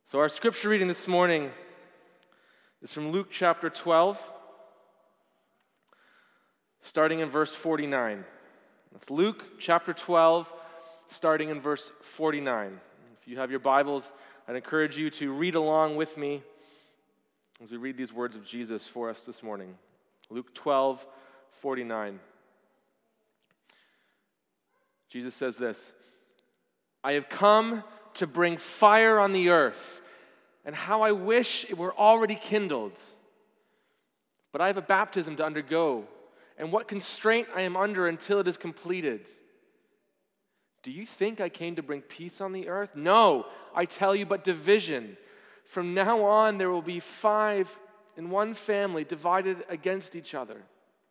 So our scripture reading this morning is from Luke chapter 12, starting in verse 49. That's Luke chapter 12, starting in verse 49. If you have your Bibles, I'd encourage you to read along with me as we read these words of Jesus for us this morning. Luke 12, 49. Jesus says this, "I have come to bring fire on the earth, and how I wish it were already kindled. But I have a baptism to undergo, and what constraint I am under until it is completed. Do you think I came to bring peace on the earth? No, I tell you, but division. From now on there will be 5 in one family divided against each other.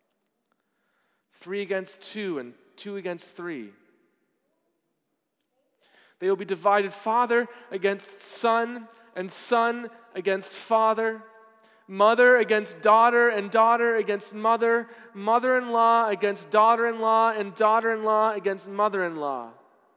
3 against 2 and 2 against 3. They will be divided father against son and son against father, mother against daughter and daughter against mother, mother-in-law against daughter-in-law and daughter-in-law against mother-in-law."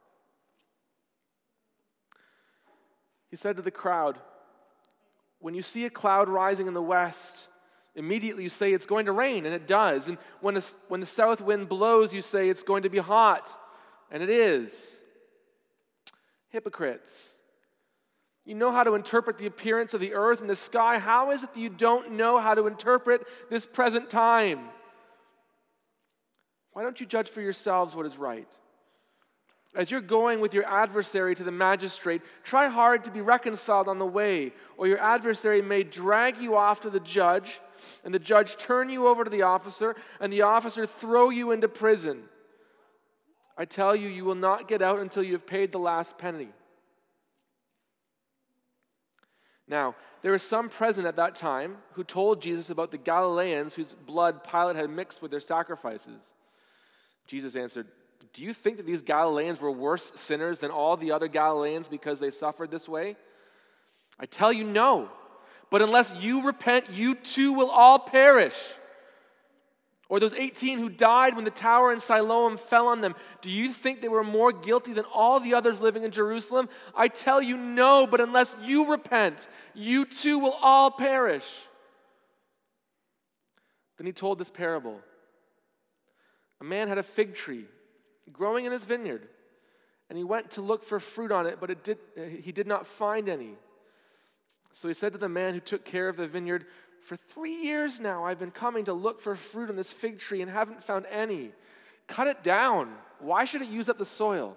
He said to the crowd, "When you see a cloud rising in the west, immediately you say it's going to rain, and it does. And when the south wind blows, you say it's going to be hot, and it is. Hypocrites, you know how to interpret the appearance of the earth and the sky. How is it that you don't know how to interpret this present time? Why don't you judge for yourselves what is right? As you're going with your adversary to the magistrate, try hard to be reconciled on the way, or your adversary may drag you off to the judge, and the judge turn you over to the officer, and the officer throw you into prison. I tell you, you will not get out until you have paid the last penny." Now, there were some present at that time who told Jesus about the Galileans whose blood Pilate had mixed with their sacrifices. Jesus answered, "Do you think that these Galileans were worse sinners than all the other Galileans because they suffered this way? I tell you, no. But unless you repent, you too will all perish. Or those 18 who died when the tower in Siloam fell on them, do you think they were more guilty than all the others living in Jerusalem? I tell you, no, but unless you repent, you too will all perish." Then he told this parable. A man had a fig tree growing in his vineyard, and he went to look for fruit on it, but he did not find any. So he said to the man who took care of the vineyard, "For 3 years now I've been coming to look for fruit on this fig tree and haven't found any. Cut it down. Why should it use up the soil?"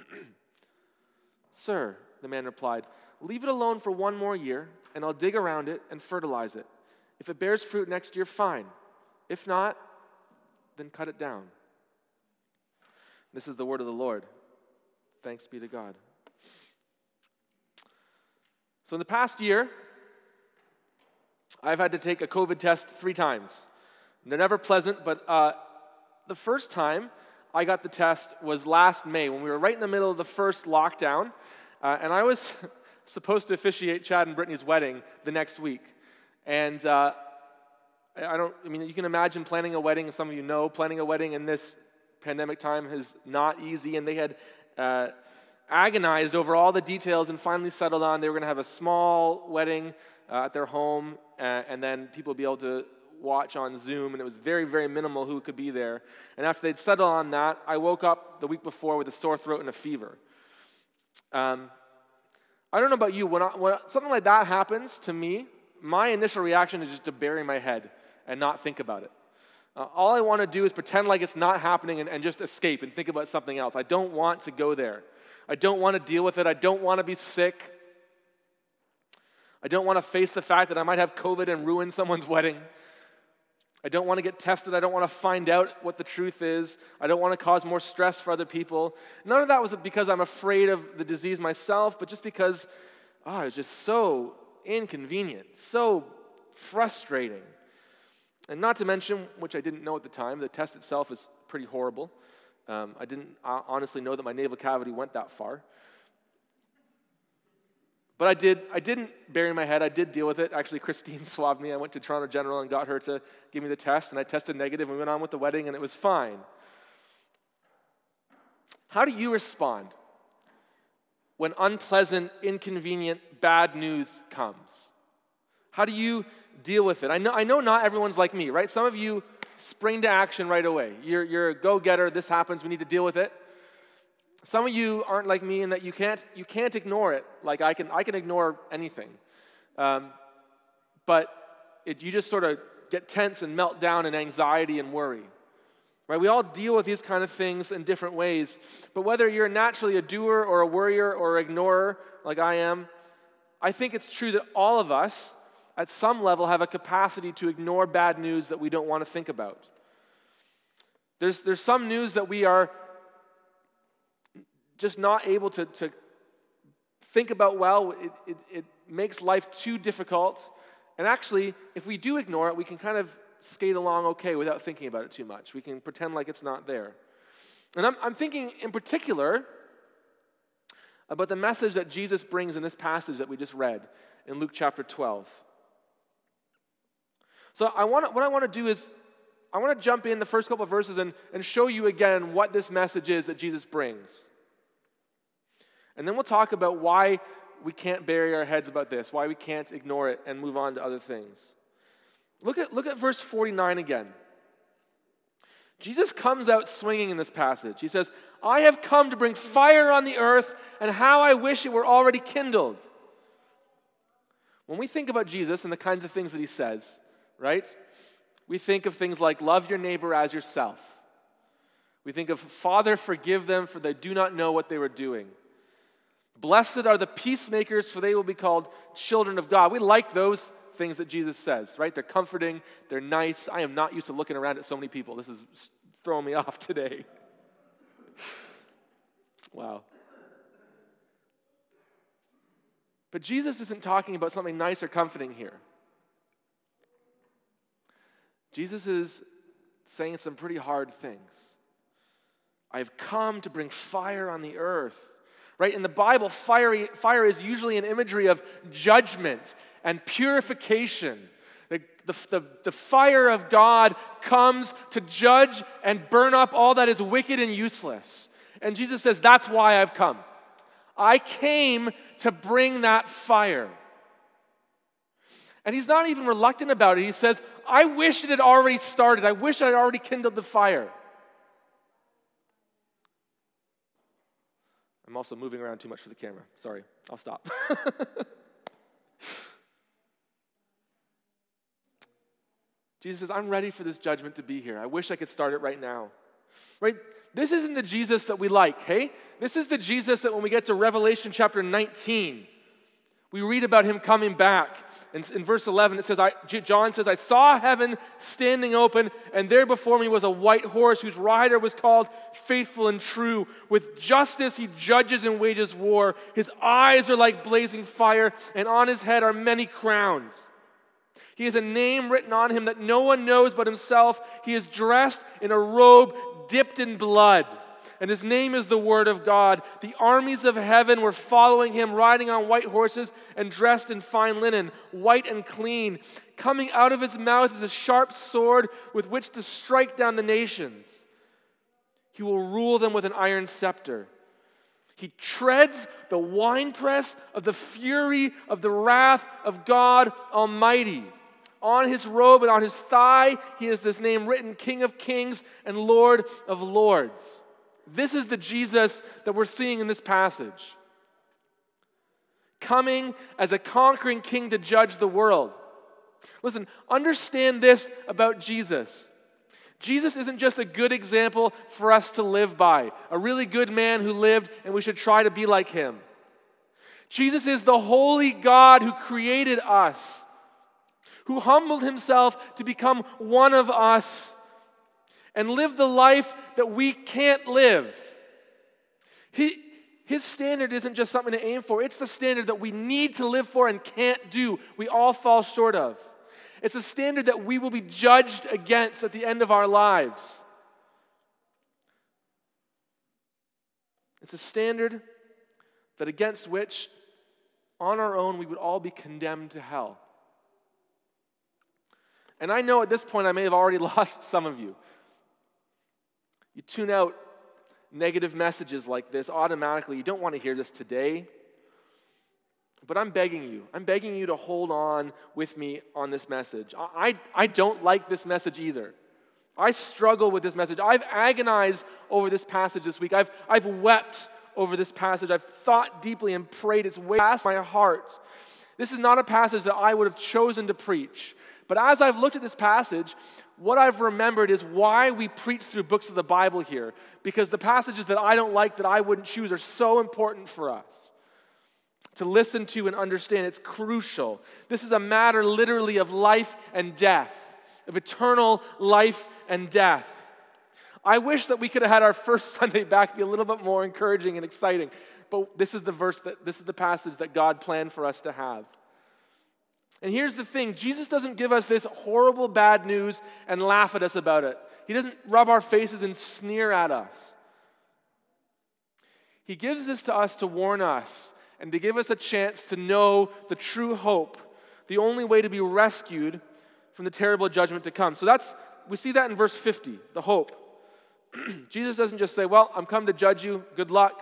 "Sir," the man replied, "leave it alone for 1 more year, and I'll dig around it and fertilize it. If it bears fruit next year, fine. If not, then cut it down." This is the word of the Lord. Thanks be to God. So in the past year, I've had to take a COVID test 3 times. They're never pleasant, but the first time I got the test was last May when we were right in the middle of the first lockdown, and I was supposed to officiate Chad and Brittany's wedding the next week. And you can imagine planning a wedding, some of you know, planning a wedding in this pandemic time is not easy, and they had agonized over all the details and finally settled on they were going to have a small wedding at their home, and then people would be able to watch on Zoom, and it was very, very minimal who could be there. And after they'd settled on that, I woke up the week before with a sore throat and a fever. I don't know about you, when something like that happens to me, my initial reaction is just to bury my head and not think about it. All I want to do is pretend like it's not happening and just escape and think about something else. I don't want to go there. I don't want to deal with it. I don't want to be sick. I don't want to face the fact that I might have COVID and ruin someone's wedding. I don't want to get tested. I don't want to find out what the truth is. I don't want to cause more stress for other people. None of that was because I'm afraid of the disease myself, but just because it was just so inconvenient, so frustrating. And not to mention, which I didn't know at the time, the test itself is pretty horrible. I didn't honestly know that my nasal cavity went that far. But I didn't bury my head. I did deal with it. Actually, Christine swabbed me. I went to Toronto General and got her to give me the test, and I tested negative. We went on with the wedding, and it was fine. How do you respond when unpleasant, inconvenient, bad news comes? How do you deal with it? I know not everyone's like me, right? Some of you spring to action right away. You're a go-getter. This happens. We need to deal with it. Some of you aren't like me in that you can't ignore it. Like I can ignore anything, but you just sort of get tense and melt down in anxiety and worry. Right? We all deal with these kind of things in different ways. But whether you're naturally a doer or a worrier or an ignorer, like I am, I think it's true that all of us, at some level, have a capacity to ignore bad news that we don't want to think about. There's some news that we are just not able to think about well. It makes life too difficult. And actually, if we do ignore it, we can kind of skate along okay without thinking about it too much. We can pretend like it's not there. And I'm thinking in particular about the message that Jesus brings in this passage that we just read in Luke chapter 12. So what I want to do is I want to jump in the first couple of verses and show you again what this message is that Jesus brings. And then we'll talk about why we can't bury our heads about this, why we can't ignore it and move on to other things. Look at verse 49 again. Jesus comes out swinging in this passage. He says, I have come to bring fire on the earth, and how I wish it were already kindled. When we think about Jesus and the kinds of things that he says, right? We think of things like love your neighbor as yourself. We think of Father, forgive them, for they do not know what they were doing. Blessed are the peacemakers, for they will be called children of God. We like those things that Jesus says, right? They're comforting, they're nice. I am not used to looking around at so many people. This is throwing me off today. Wow. But Jesus isn't talking about something nice or comforting here. Jesus is saying some pretty hard things. I've come to bring fire on the earth. Right? In the Bible, fire is usually an imagery of judgment and purification. The fire of God comes to judge and burn up all that is wicked and useless. And Jesus says, that's why I've come. I came to bring that fire. And he's not even reluctant about it. He says, I wish it had already started. I wish I had already kindled the fire. I'm also moving around too much for the camera. Sorry, I'll stop. Jesus says, I'm ready for this judgment to be here. I wish I could start it right now. Right? This isn't the Jesus that we like, hey? This is the Jesus that when we get to Revelation chapter 19, we read about him coming back. And in verse 11, it says, John says, I saw heaven standing open, and there before me was a white horse whose rider was called Faithful and True. With justice he judges and wages war. His eyes are like blazing fire, and on his head are many crowns. He has a name written on him that no one knows but himself. He is dressed in a robe dipped in blood. And his name is the Word of God. The armies of heaven were following him, riding on white horses and dressed in fine linen, white and clean. Coming out of his mouth is a sharp sword with which to strike down the nations. He will rule them with an iron scepter. He treads the winepress of the fury of the wrath of God Almighty. On his robe and on his thigh, he has this name written, King of Kings and Lord of Lords. This is the Jesus that we're seeing in this passage. Coming as a conquering king to judge the world. Listen, understand this about Jesus. Jesus isn't just a good example for us to live by, a really good man who lived and we should try to be like him. Jesus is the holy God who created us, who humbled himself to become one of us and live the life that we can't live. His standard isn't just something to aim for. It's the standard that we need to live for and can't do. We all fall short of. It's a standard that we will be judged against at the end of our lives. It's a standard that against which, on our own, we would all be condemned to hell. And I know at this point I may have already lost some of you. You tune out negative messages like this, automatically, you don't want to hear this today. But I'm begging you to hold on with me on this message. I don't like this message either. I struggle with this message. I've agonized over this passage this week. I've wept over this passage. I've thought deeply and prayed its way past my heart. This is not a passage that I would have chosen to preach. But as I've looked at this passage, what I've remembered is why we preach through books of the Bible here. Because the passages that I don't like, that I wouldn't choose, are so important for us to listen to and understand. It's crucial. This is a matter literally of life and death, of eternal life and death. I wish that we could have had our first Sunday back be a little bit more encouraging and exciting, but this is the passage that God planned for us to have. And here's the thing, Jesus doesn't give us this horrible bad news and laugh at us about it. He doesn't rub our faces and sneer at us. He gives this to us to warn us and to give us a chance to know the true hope, the only way to be rescued from the terrible judgment to come. So we see that in verse 50, the hope. Jesus doesn't just say, well, I'm come to judge you, good luck.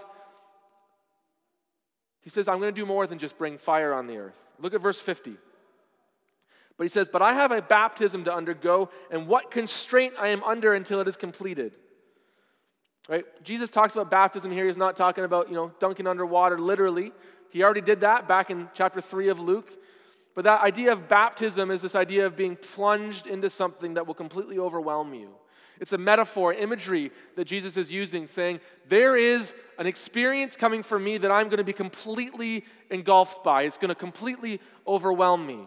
He says, I'm going to do more than just bring fire on the earth. Look at verse 50. But he says, but I have a baptism to undergo, and what constraint I am under until it is completed. Right? Jesus talks about baptism here. He's not talking about, dunking under water literally. He already did that back in chapter 3 of Luke. But that idea of baptism is this idea of being plunged into something that will completely overwhelm you. It's a metaphor, imagery that Jesus is using, saying, there is an experience coming for me that I'm going to be completely engulfed by. It's going to completely overwhelm me.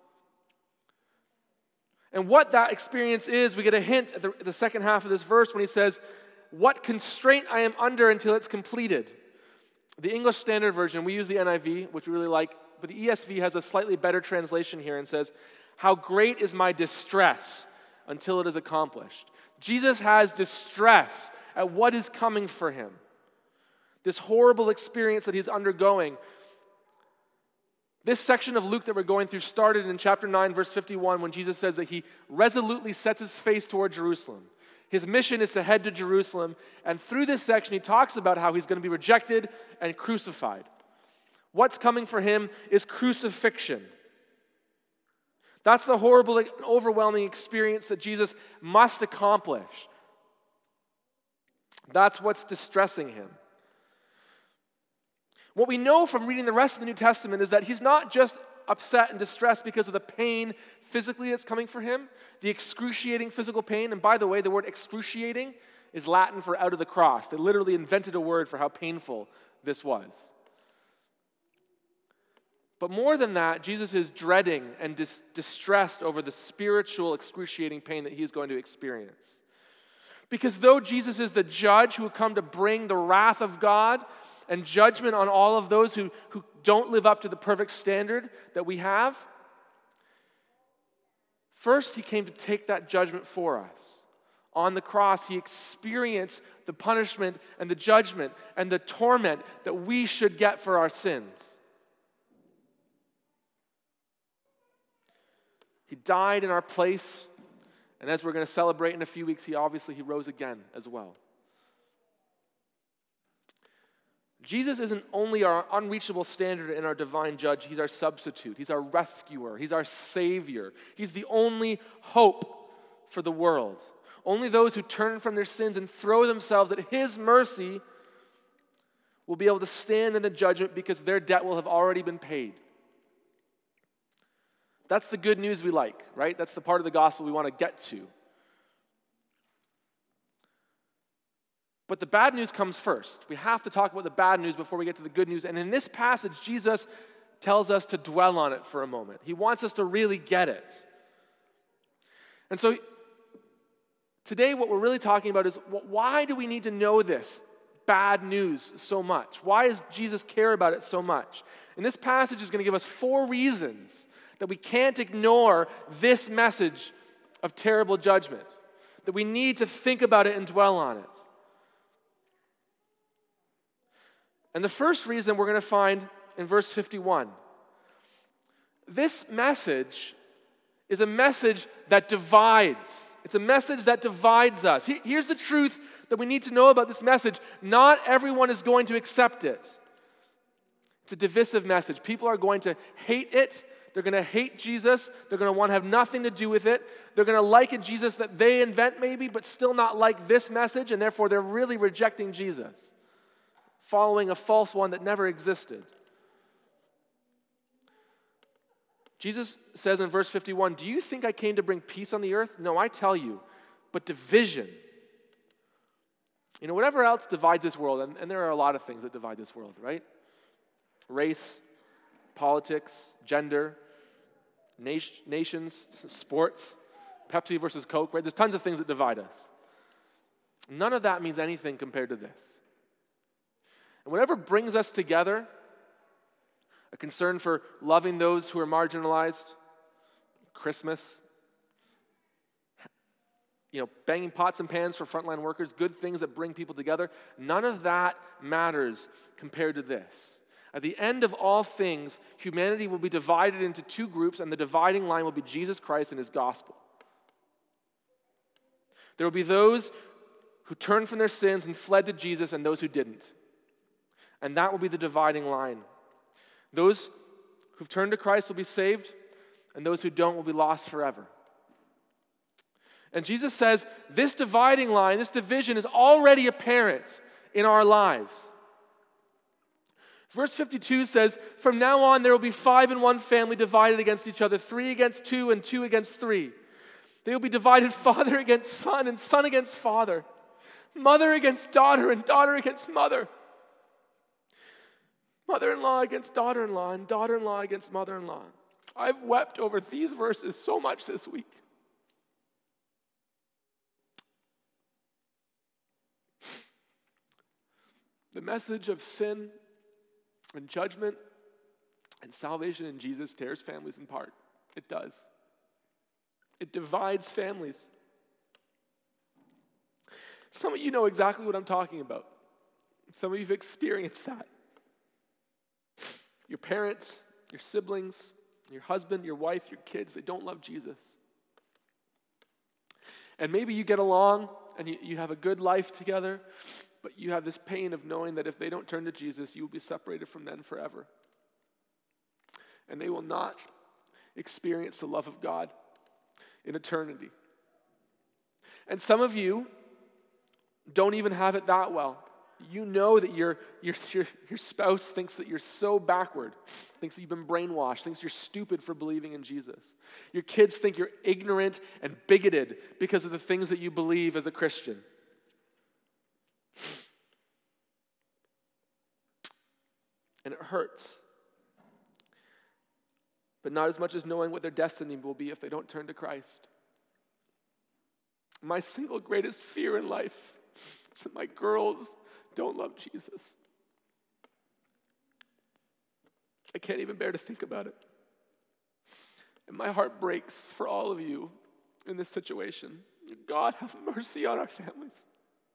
And what that experience is, we get a hint at the second half of this verse when he says, what constraint I am under until it's completed. The English Standard Version, we use the NIV, which we really like, but the ESV has a slightly better translation here and says, how great is my distress until it is accomplished. Jesus has distress at what is coming for him. This horrible experience that he's undergoing. This section of Luke that we're going through started in chapter 9, verse 51, when Jesus says that he resolutely sets his face toward Jerusalem. His mission is to head to Jerusalem, and through this section he talks about how he's going to be rejected and crucified. What's coming for him is crucifixion. That's the horrible, overwhelming experience that Jesus must accomplish. That's what's distressing him. What we know from reading the rest of the New Testament is that he's not just upset and distressed because of the pain physically that's coming for him, the excruciating physical pain. And by the way, the word excruciating is Latin for out of the cross. They literally invented a word for how painful this was. But more than that, Jesus is dreading and distressed over the spiritual excruciating pain that he is going to experience. Because though Jesus is the judge who will come to bring the wrath of God and judgment on all of those who don't live up to the perfect standard that we have, first he came to take that judgment for us. On the cross, he experienced the punishment and the judgment and the torment that we should get for our sins. He died in our place, and as we're going to celebrate in a few weeks, he rose again as well. Jesus isn't only our unreachable standard and our divine judge, he's our substitute, he's our rescuer, he's our savior. He's the only hope for the world. Only those who turn from their sins and throw themselves at his mercy will be able to stand in the judgment because their debt will have already been paid. That's the good news we like, right? That's the part of the gospel we want to get to. But the bad news comes first. We have to talk about the bad news before we get to the good news. And in this passage, Jesus tells us to dwell on it for a moment. He wants us to really get it. And so today what we're really talking about is, why do we need to know this bad news so much? Why does Jesus care about it so much? And this passage is going to give us 4 reasons that we can't ignore this message of terrible judgment, that we need to think about it and dwell on it. And the first reason we're going to find in verse 51. This message is a message that divides. It's a message that divides us. Here's the truth that we need to know about this message. Not everyone is going to accept it. It's a divisive message. People are going to hate it. They're going to hate Jesus. They're going to want to have nothing to do with it. They're going to like a Jesus that they invent maybe, but still not like this message, and therefore they're really rejecting Jesus, following a false one that never existed. Jesus says in verse 51, "Do you think I came to bring peace on the earth? No, I tell you, but division." You know, whatever else divides this world, and there are a lot of things that divide this world, right? Race, politics, gender, nations, sports, Pepsi versus Coke, right? There's tons of things that divide us. None of that means anything compared to this. And whatever brings us together, a concern for loving those who are marginalized, Christmas, banging pots and pans for frontline workers, good things that bring people together, none of that matters compared to this. At the end of all things, humanity will be divided into two groups, and the dividing line will be Jesus Christ and his gospel. There will be those who turned from their sins and fled to Jesus, and those who didn't. And that will be the dividing line. Those who've turned to Christ will be saved, and those who don't will be lost forever. And Jesus says this dividing line, this division is already apparent in our lives. Verse 52 says, "From now on there will be 5 in one family divided against each other, 3 against 2 and 2 against 3. They will be divided father against son and son against father, mother against daughter and daughter against mother, mother-in-law against daughter-in-law and daughter-in-law against mother-in-law." I've wept over these verses so much this week. The message of sin and judgment and salvation in Jesus tears families apart. It does. It divides families. Some of you know exactly what I'm talking about. Some of you have experienced that. Your parents, your siblings, your husband, your wife, your kids, they don't love Jesus. And maybe you get along and you have a good life together, but you have this pain of knowing that if they don't turn to Jesus, you will be separated from them forever. And they will not experience the love of God in eternity. And some of you don't even have it that well. You know that your spouse thinks that you're so backward, thinks that you've been brainwashed, thinks you're stupid for believing in Jesus. Your kids think you're ignorant and bigoted because of the things that you believe as a Christian. And it hurts. But not as much as knowing what their destiny will be if they don't turn to Christ. My single greatest fear in life is that my girls don't love Jesus. I can't even bear to think about it. And my heart breaks for all of you in this situation. God, have mercy on our families.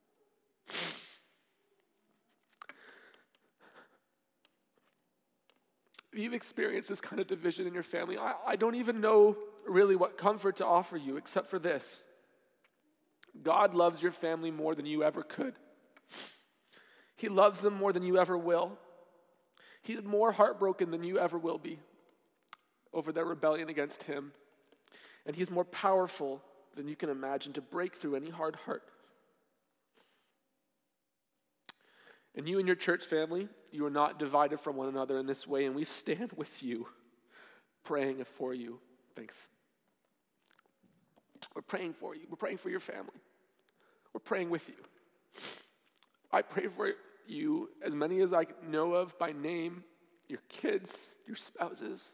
If you've experienced this kind of division in your family, I don't even know really what comfort to offer you except for this. God loves your family more than you ever could. He loves them more than you ever will. He's more heartbroken than you ever will be over their rebellion against him. And he's more powerful than you can imagine to break through any hard heart. And you and your church family, you are not divided from one another in this way, and we stand with you, praying for you. Thanks. We're praying for you. We're praying for your family. We're praying with you. I pray for you, as many as I know of by name, your kids, your spouses.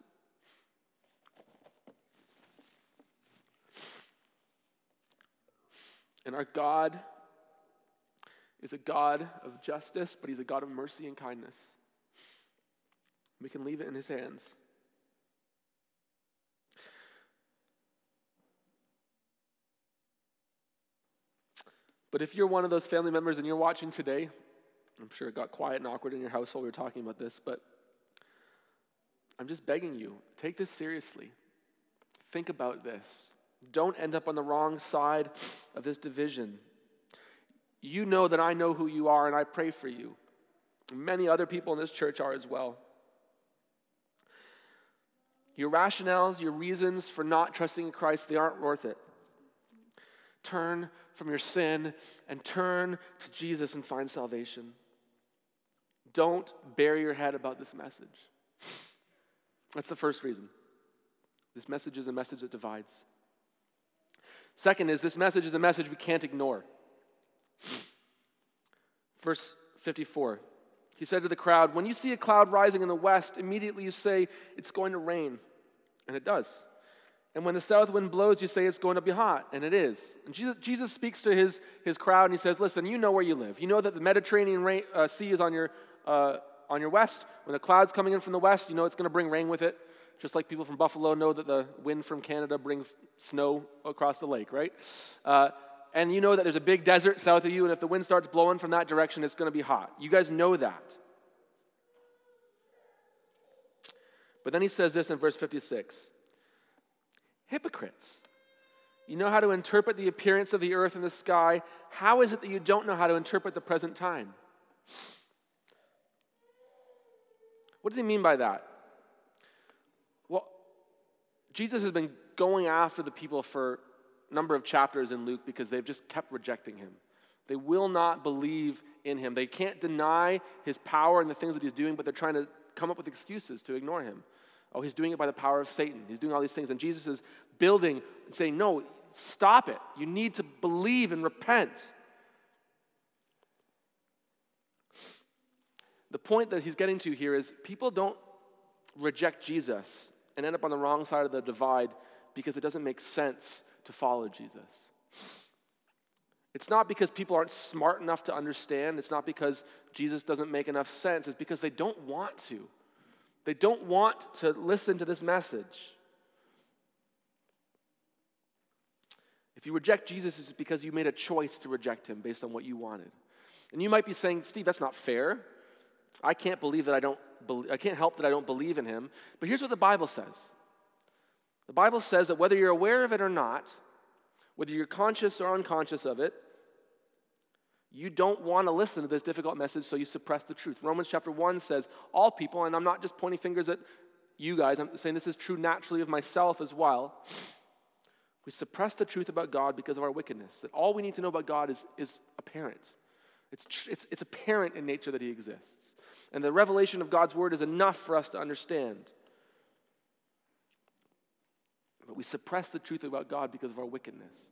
And our God is a God of justice, but he's a God of mercy and kindness. We can leave it in his hands. But if you're one of those family members and you're watching today, I'm sure it got quiet and awkward in your house while we were talking about this, but I'm just begging you, take this seriously. Think about this. Don't end up on the wrong side of this division. You know that I know who you are, and I pray for you. Many other people in this church are as well. Your rationales, your reasons for not trusting in Christ, they aren't worth it. Turn from your sin and turn to Jesus and find salvation. Don't bury your head about this message. That's the first reason. This message is a message that divides. Second is this message is a message we can't ignore. Verse 54. He said to the crowd, when you see a cloud rising in the west, immediately you say, it's going to rain. And it does. And when the south wind blows, you say it's going to be hot. And it is. And Jesus speaks to his crowd and he says, listen, you know where you live. You know that the Mediterranean Sea is on your west. When the cloud's coming in from the west, you know it's going to bring rain with it. Just like people from Buffalo know that the wind from Canada brings snow across the lake, right? And you know that there's a big desert south of you, and if the wind starts blowing from that direction, it's going to be hot. You guys know that. But then he says this in verse 56. Hypocrites, you know how to interpret the appearance of the earth and the sky. How is it that you don't know how to interpret the present time? What does he mean by that? Well, Jesus has been going after the people for number of chapters in Luke because they've just kept rejecting him. They will not believe in him. They can't deny his power and the things that he's doing, but they're trying to come up with excuses to ignore him. Oh, he's doing it by the power of Satan. He's doing all these things. And Jesus is building and saying, no, stop it. You need to believe and repent. The point that he's getting to here is people don't reject Jesus and end up on the wrong side of the divide because it doesn't make sense to follow Jesus. It's not because people aren't smart enough to understand. It's not because Jesus doesn't make enough sense. It's because they don't want to. They don't want to listen to this message. If you reject Jesus, it's because you made a choice to reject him based on what you wanted. And you might be saying, Steve, that's not fair. I can't help that I don't believe in him. But here's what the Bible says. The Bible says that whether you're aware of it or not, whether you're conscious or unconscious of it, you don't want to listen to this difficult message, so you suppress the truth. Romans chapter 1 says, all people, and I'm not just pointing fingers at you guys, I'm saying this is true naturally of myself as well, we suppress the truth about God because of our wickedness. That all we need to know about God is apparent. It's apparent in nature that he exists. And the revelation of God's word is enough for us to understand. But we suppress the truth about God because of our wickedness.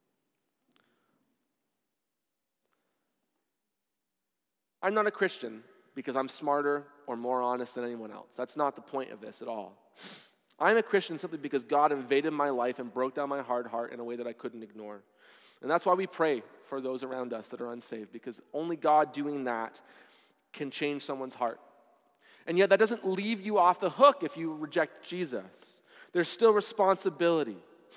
I'm not a Christian because I'm smarter or more honest than anyone else. That's not the point of this at all. I'm a Christian simply because God invaded my life and broke down my hard heart in a way that I couldn't ignore. And that's why we pray for those around us that are unsaved, because only God doing that can change someone's heart. And yet that doesn't leave you off the hook if you reject Jesus. There's still responsibility.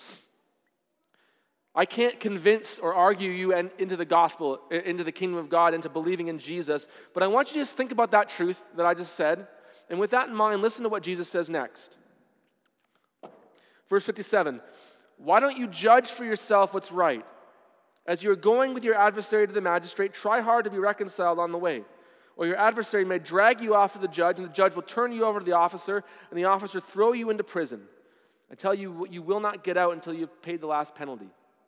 I can't convince or argue you into the gospel, into the kingdom of God, into believing in Jesus, but I want you to just think about that truth that I just said, and with that in mind, listen to what Jesus says next. Verse 57, why don't you judge for yourself what's right? As you're going with your adversary to the magistrate, try hard to be reconciled on the way. Or your adversary may drag you off to the judge, and the judge will turn you over to the officer, and the officer throw you into prison and tell you you will not get out until you've paid the last penny.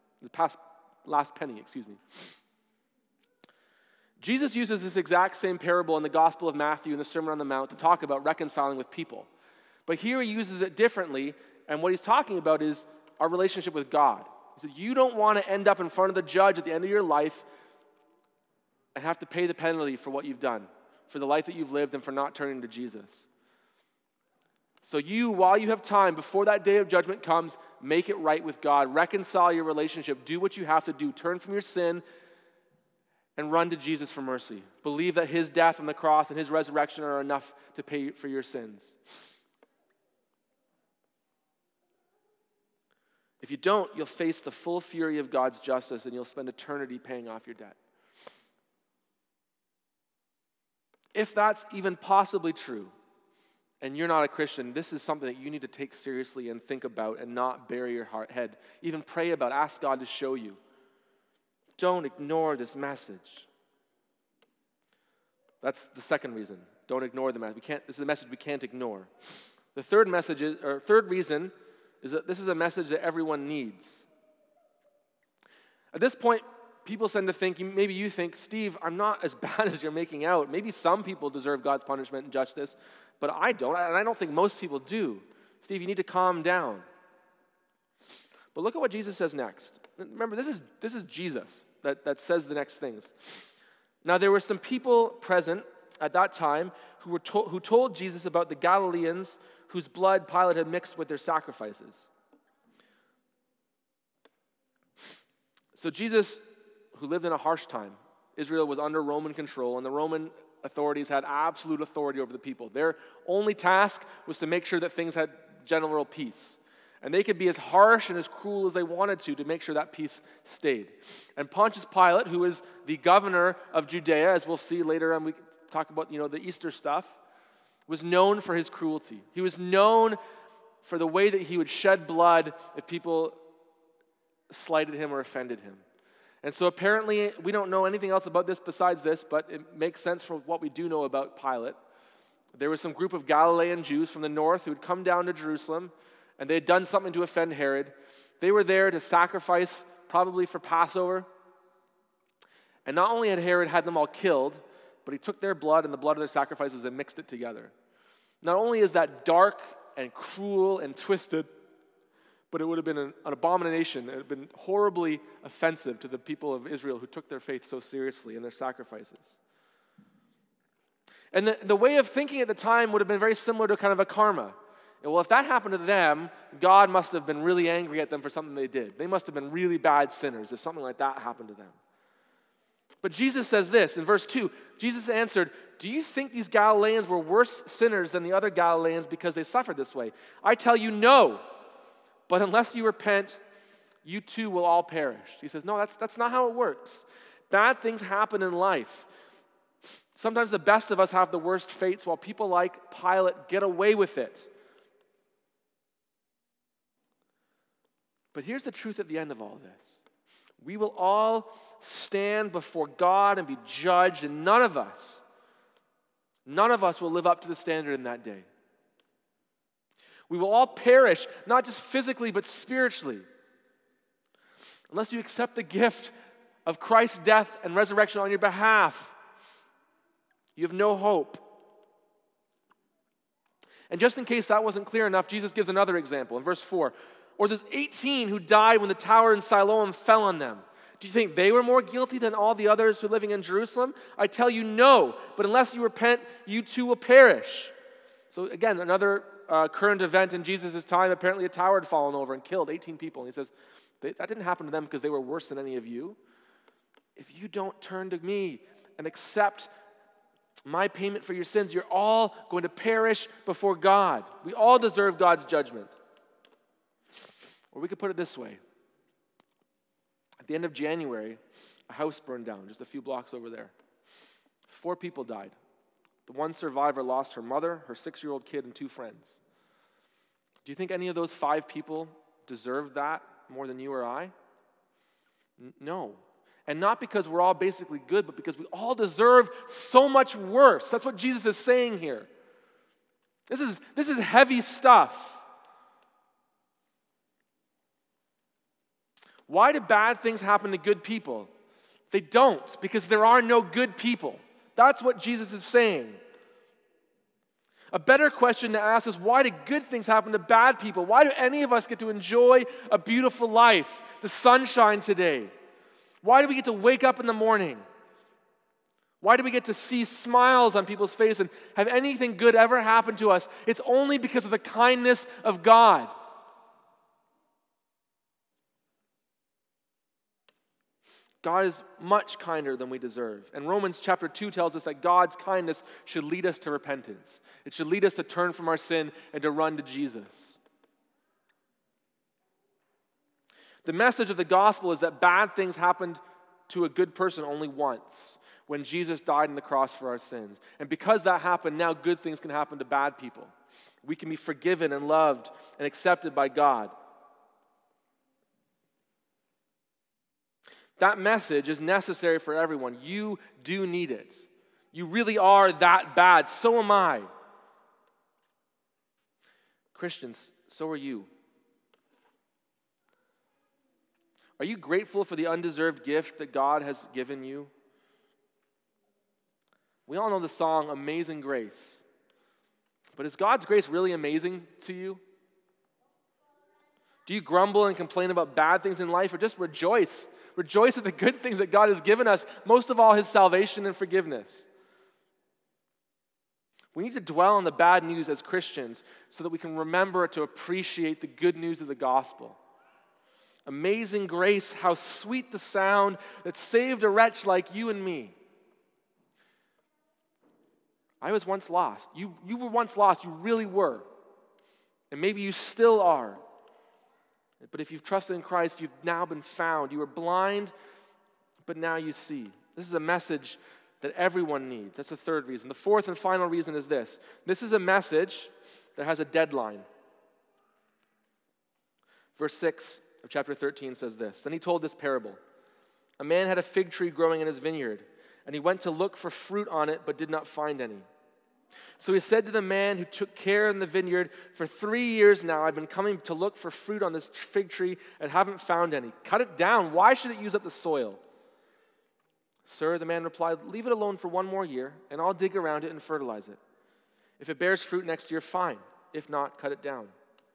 Jesus uses this exact same parable in the Gospel of Matthew in the Sermon on the Mount to talk about reconciling with people. But here he uses it differently, and what he's talking about is our relationship with God. He said, you don't want to end up in front of the judge at the end of your life and have to pay the penalty for what you've done, for the life that you've lived, and for not turning to Jesus. So you, while you have time, before that day of judgment comes, make it right with God. Reconcile your relationship. Do what you have to do. Turn from your sin and run to Jesus for mercy. Believe that his death on the cross and his resurrection are enough to pay for your sins. If you don't, you'll face the full fury of God's justice and you'll spend eternity paying off your debt. If that's even possibly true, and you're not a Christian, this is something that you need to take seriously and think about and not bury your head. Even pray about, ask God to show you. Don't ignore this message. That's the second reason. Don't ignore the message. This is a message we can't ignore. The third reason is that this is a message that everyone needs. At this point, people tend to think, maybe you think, Steve, I'm not as bad as you're making out. Maybe some people deserve God's punishment and justice, but I don't, and I don't think most people do. Steve, you need to calm down. But look at what Jesus says next. Remember, this is Jesus that says the next things. Now, there were some people present at that time who told Jesus about the Galileans whose blood Pilate had mixed with their sacrifices. So Jesus, who lived in a harsh time, Israel was under Roman control, and the Roman authorities had absolute authority over the people. Their only task was to make sure that things had general peace. And they could be as harsh and as cruel as they wanted to make sure that peace stayed. And Pontius Pilate, who is the governor of Judea, as we'll see later on, we talk about the Easter stuff, was known for his cruelty. He was known for the way that he would shed blood if people slighted him or offended him. And so apparently, we don't know anything else about this besides this, but it makes sense from what we do know about Pilate. There was some group of Galilean Jews from the north who had come down to Jerusalem, and they had done something to offend Herod. They were there to sacrifice, probably for Passover. And not only had Herod had them all killed, but he took their blood and the blood of their sacrifices and mixed it together. Not only is that dark and cruel and twisted, but it would have been an abomination. It would have been horribly offensive to the people of Israel who took their faith so seriously in their sacrifices. And the way of thinking at the time would have been very similar to kind of a karma. Well, if that happened to them, God must have been really angry at them for something they did. They must have been really bad sinners if something like that happened to them. But Jesus says this in verse 2. Jesus answered, "Do you think these Galileans were worse sinners than the other Galileans because they suffered this way? I tell you, no. But unless you repent, you too will all perish." He says, no, that's not how it works. Bad things happen in life. Sometimes the best of us have the worst fates, while people like Pilate get away with it. But here's the truth at the end of all this. We will all stand before God and be judged, and none of us will live up to the standard in that day. We will all perish, not just physically, but spiritually. Unless you accept the gift of Christ's death and resurrection on your behalf, you have no hope. And just in case that wasn't clear enough, Jesus gives another example in verse 4. Or there's 18 who died when the tower in Siloam fell on them. Do you think they were more guilty than all the others who are living in Jerusalem? I tell you, no. But unless you repent, you too will perish. So again, another current event in Jesus' time. Apparently a tower had fallen over and killed 18 people. And he says, that didn't happen to them because they were worse than any of you. If you don't turn to me and accept my payment for your sins, you're all going to perish before God. We all deserve God's judgment. Or we could put it this way. At the end of January, a house burned down just a few blocks over there. 4 people died. The one survivor lost her mother, her 6-year-old kid, and 2 friends. Do you think any of those 5 people deserve that more than you or I? No. And not because we're all basically good, but because we all deserve so much worse. That's what Jesus is saying here. This is heavy stuff. Why do bad things happen to good people? They don't, because there are no good people. That's what Jesus is saying. A better question to ask is, why do good things happen to bad people? Why do any of us get to enjoy a beautiful life, the sunshine today? Why do we get to wake up in the morning? Why do we get to see smiles on people's faces and have anything good ever happen to us? It's only because of the kindness of God. God is much kinder than we deserve. And Romans chapter 2 tells us that God's kindness should lead us to repentance. It should lead us to turn from our sin and to run to Jesus. The message of the gospel is that bad things happened to a good person only once, when Jesus died on the cross for our sins. And because that happened, now good things can happen to bad people. We can be forgiven and loved and accepted by God. That message is necessary for everyone. You do need it. You really are that bad. So am I. Christians, so are you. Are you grateful for the undeserved gift that God has given you? We all know the song, Amazing Grace. But is God's grace really amazing to you? Do you grumble and complain about bad things in life, or just rejoice? Rejoice at the good things that God has given us, most of all his salvation and forgiveness. We need to dwell on the bad news as Christians so that we can remember to appreciate the good news of the gospel. Amazing grace, how sweet the sound that saved a wretch like you and me. I was once lost. You were once lost. You really were. And maybe you still are. But if you've trusted in Christ, you've now been found. You were blind, but now you see. This is a message that everyone needs. That's the third reason. The fourth and final reason is this. This is a message that has a deadline. Verse 6 of chapter 13 says this. Then he told this parable. A man had a fig tree growing in his vineyard, and he went to look for fruit on it, but did not find any. So he said to the man who took care in the vineyard, for 3 years now I've been coming to look for fruit on this fig tree and haven't found any. Cut it down. Why should it use up the soil? Sir, the man replied, leave it alone for 1 more year, and I'll dig around it and fertilize it. If it bears fruit next year, fine. If not, cut it down.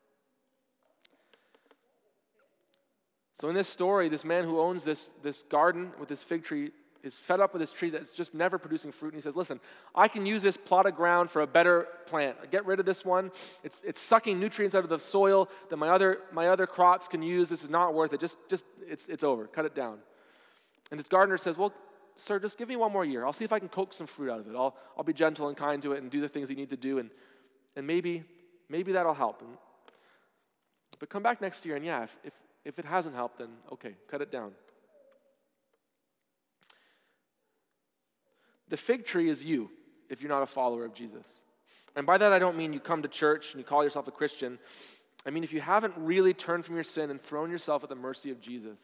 So in this story, this man who owns this garden with this fig tree is fed up with this tree that's just never producing fruit. And he says, listen, I can use this plot of ground for a better plant. Get rid of this one. It's sucking nutrients out of the soil that my other crops can use. This is not worth it. It's over. Cut it down. And his gardener says, well, sir, just give me 1 more year. I'll see if I can coax some fruit out of it. I'll be gentle and kind to it and do the things you need to do. And maybe that'll help. But come back next year, and yeah, if it hasn't helped, then okay, cut it down. The fig tree is you, if you're not a follower of Jesus. And by that, I don't mean you come to church and you call yourself a Christian. I mean if you haven't really turned from your sin and thrown yourself at the mercy of Jesus,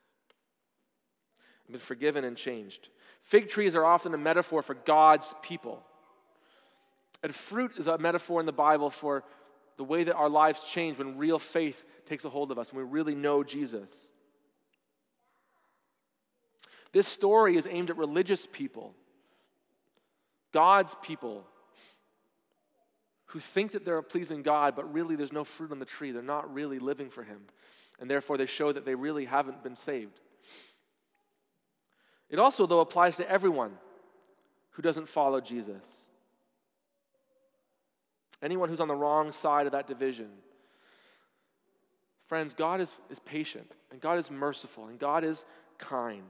been forgiven and changed. Fig trees are often a metaphor for God's people. And fruit is a metaphor in the Bible for the way that our lives change when real faith takes a hold of us, when we really know Jesus. This story is aimed at religious people, God's people, who think that they're pleasing God, but really there's no fruit on the tree. They're not really living for him. And therefore they show that they really haven't been saved. It also, though, applies to everyone who doesn't follow Jesus. Anyone who's on the wrong side of that division. Friends, God is patient, and God is merciful, and God is kind.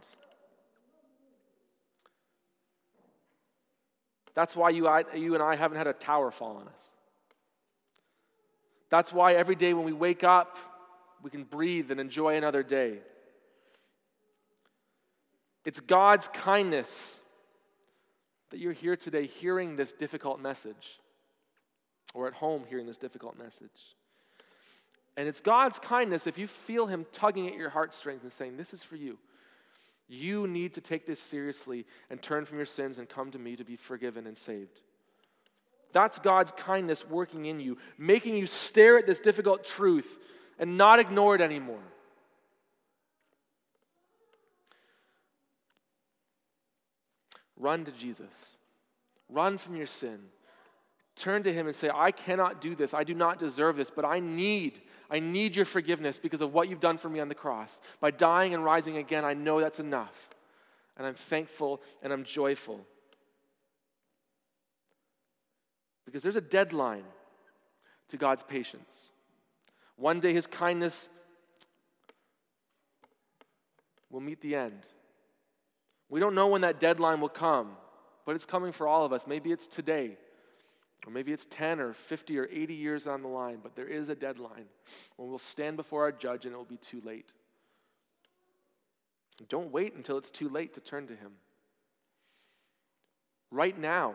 That's why you and I haven't had a tower fall on us. That's why every day when we wake up, we can breathe and enjoy another day. It's God's kindness that you're here today hearing this difficult message, or at home hearing this difficult message. And it's God's kindness if you feel him tugging at your heartstrings and saying, this is for you. You need to take this seriously and turn from your sins and come to me to be forgiven and saved. That's God's kindness working in you, making you stare at this difficult truth and not ignore it anymore. Run to Jesus. Run from your sin. Turn to him and say, I cannot do this. I do not deserve this, but I need your forgiveness because of what you've done for me on the cross. By dying and rising again, I know that's enough. And I'm thankful and I'm joyful. Because there's a deadline to God's patience. One day his kindness will meet the end. We don't know when that deadline will come, but it's coming for all of us. Maybe it's today, or maybe it's 10 or 50 or 80 years on the line, but there is a deadline when we'll stand before our judge and it will be too late. Don't wait until it's too late to turn to him. Right now,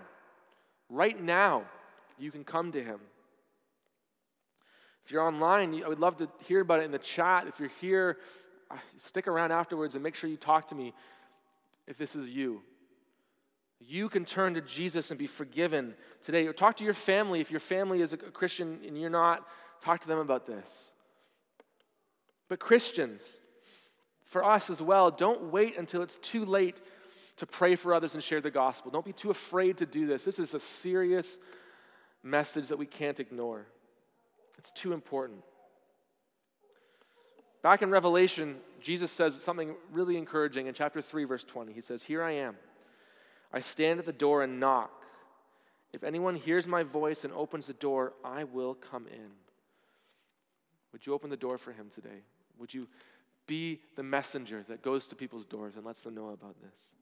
you can come to him. If you're online, I would love to hear about it in the chat. If you're here, stick around afterwards and make sure you talk to me if this is you. You can turn to Jesus and be forgiven today. Or talk to your family. If your family is a Christian and you're not, talk to them about this. But Christians, for us as well, don't wait until it's too late to pray for others and share the gospel. Don't be too afraid to do this. This is a serious message that we can't ignore. It's too important. Back in Revelation, Jesus says something really encouraging in chapter 3, verse 20. He says, "Here I am. I stand at the door and knock. If anyone hears my voice and opens the door, I will come in." Would you open the door for him today? Would you be the messenger that goes to people's doors and lets them know about this?